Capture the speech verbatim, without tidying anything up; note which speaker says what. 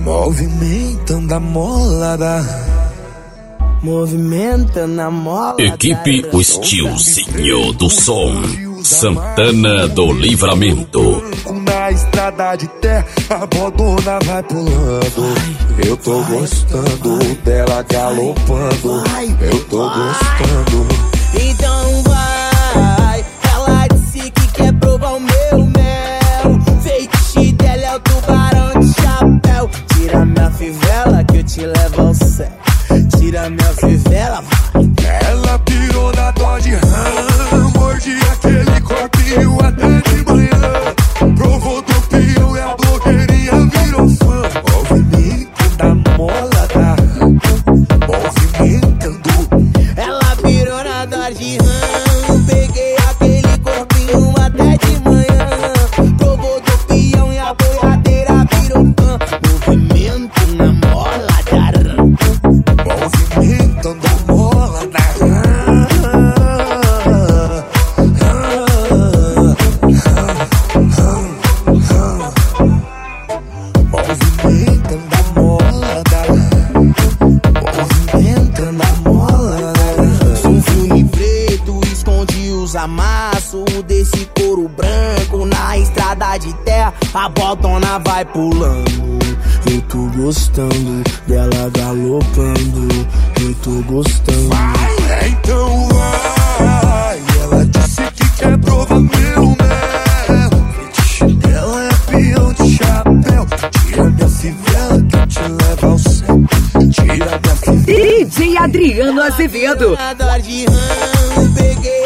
Speaker 1: Movimentando a molada,
Speaker 2: movimentando a mola.
Speaker 3: Equipe O Estilzinho do Som, Santana do Livramento.
Speaker 1: Na estrada de terra, a bodona vai pulando. Vai, eu tô vai, gostando vai, dela galopando. Vai, eu tô vai, gostando.
Speaker 2: Então vai, ela disse que quer provar o meu mel. Feitiço dela é o tubarão de chapéu. Tira minha fivela que eu te levo ao céu. Tira minha fivela, vai.
Speaker 1: Ela pirou na Dodge Ram, mordi aquele corpinho até de manhã. Provou do pião e a blogueirinha virou fã. Movimento da molada, movimentando.
Speaker 2: Ela pirou na Dodge Ram, peguei aquele corpinho até de manhã. Provou do pião e a boiadeira virou fã. Movimento na molada,
Speaker 1: movimento da molada.
Speaker 2: Amasso desse couro branco na estrada de terra, a botona vai pulando. Eu tô gostando dela galopando. Eu tô gostando.
Speaker 1: Vai, então vai. Ela disse que quer provar meu mel. Fetiche dela é peão de chapéu. Tira minha fivela que eu te levo ao céu. Tira minha fivela.
Speaker 4: D J Adriano Azevedo.
Speaker 2: Peguei